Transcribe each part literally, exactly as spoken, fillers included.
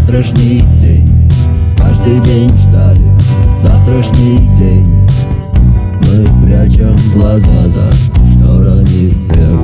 завтрашний день. Каждый день ждали завтрашний день. Мы прячем глаза за шторами век.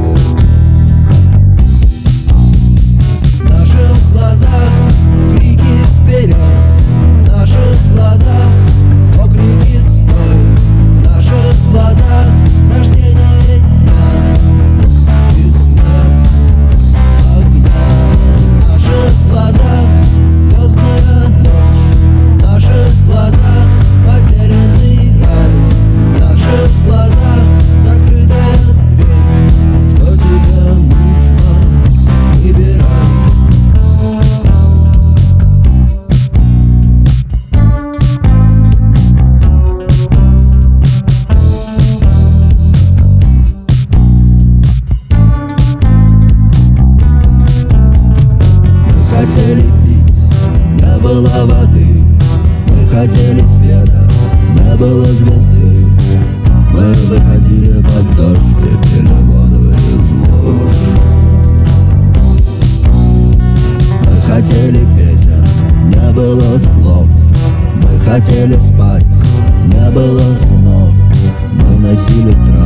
В наших глазах крики вперед, в наших глазах окрики стой, в наших глазах рождение дня и смерть огня. В наших глазах звездная ночь, в наших глазах потерянный рай, в наших глазах закрытая дверь. Что тебе нужно, выбирай. Мы хотели пить, не было воды. Мы хотели света, не было звезды. Мы выходили под дождь и пили воду из луж. Мы хотели песен, не было слов. Мы хотели спать, не было снов. Мы носили траву.